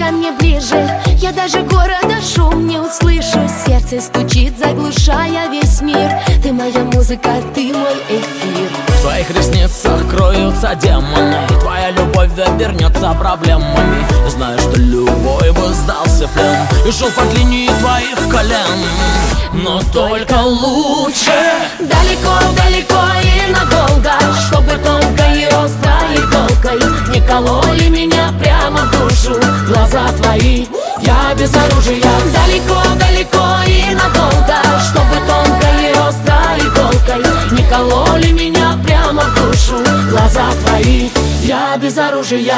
ко мне ближе, я даже города шум не услышу. Сердце стучит, заглушая весь мир. Ты моя музыка, ты мой эфир. В твоих ресницах кроются демоны, твоя любовь обернется проблемами. Я знаю, что любой бы сдался в плен и шел по линии твоих колен. Но только лучше далеко-далеко и надолго, чтобы тонкой и острой иголкой не кололи меня прямо в душу глаза твои. Я без оружия. Далеко-далеко и надолго, чтобы тонкой и острой иголкой не кололи меня прямо в душу глаза твои. Я без оружия.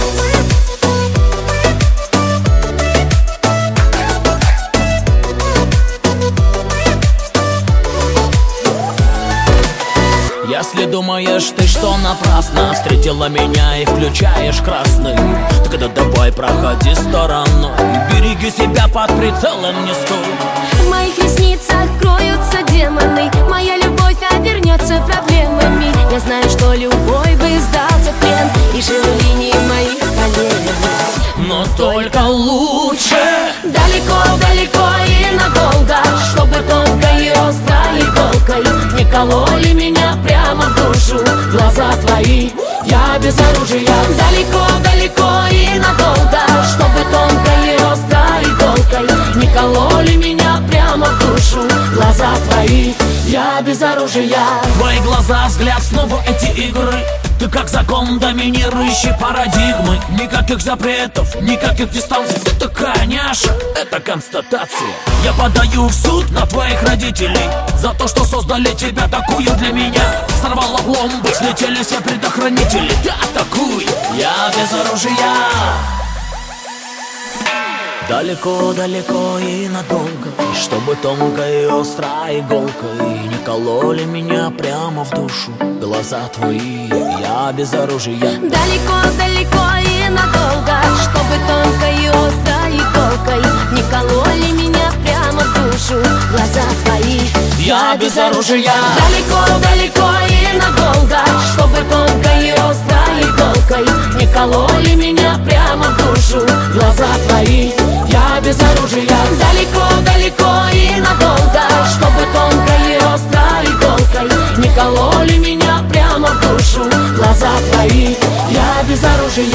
Если думаешь ты, что напрасно встретила меня и включаешь красный, тогда давай проходи стороной, береги себя, под прицелом не стой. В моих ресницах кроются демоны, моя любовь обернется проблемами. Я знаю, что любой бы сдался в плен и жил в линии моих колен. Но только лучше далеко-далеко и надолго, чтобы тонкой и острой иголкой не кололи меня прямо в душу глаза твои. Я без оружия. Далеко-далеко и надолго, чтобы тонкой и острой иголкой не кололи меня прямо в душу глаза твои. Я без оружия. Твои глаза, взгляд, снова эти игры. Ты как закон доминирующей парадигмы. Никаких запретов, никаких дистанций. Ты такая няша, это констатация. Я подаю в суд на твоих родителей за то, что создали тебя такую для меня. Сорвала пломбы, слетели все предохранители. Ты атакуй, я без оружия. Далеко-далеко и надолго, чтобы тонкой и острой иголкой не кололи меня прямо в душу глаза твои. Я без оружия. Далеко-далеко и надолго, чтобы тонкой и острой иголкой не кололи меня прямо в душу глаза твои. Я без оружия. Далеко-далеко и надолго, чтобы тонкой и острой иголкой не кололи меня прямо в душу глаза твои. Я без оружия. Далеко-далеко и надолго, чтобы тонкой и острой иголкой не кололи меня прямо в душу глаза твои. Я без оружия.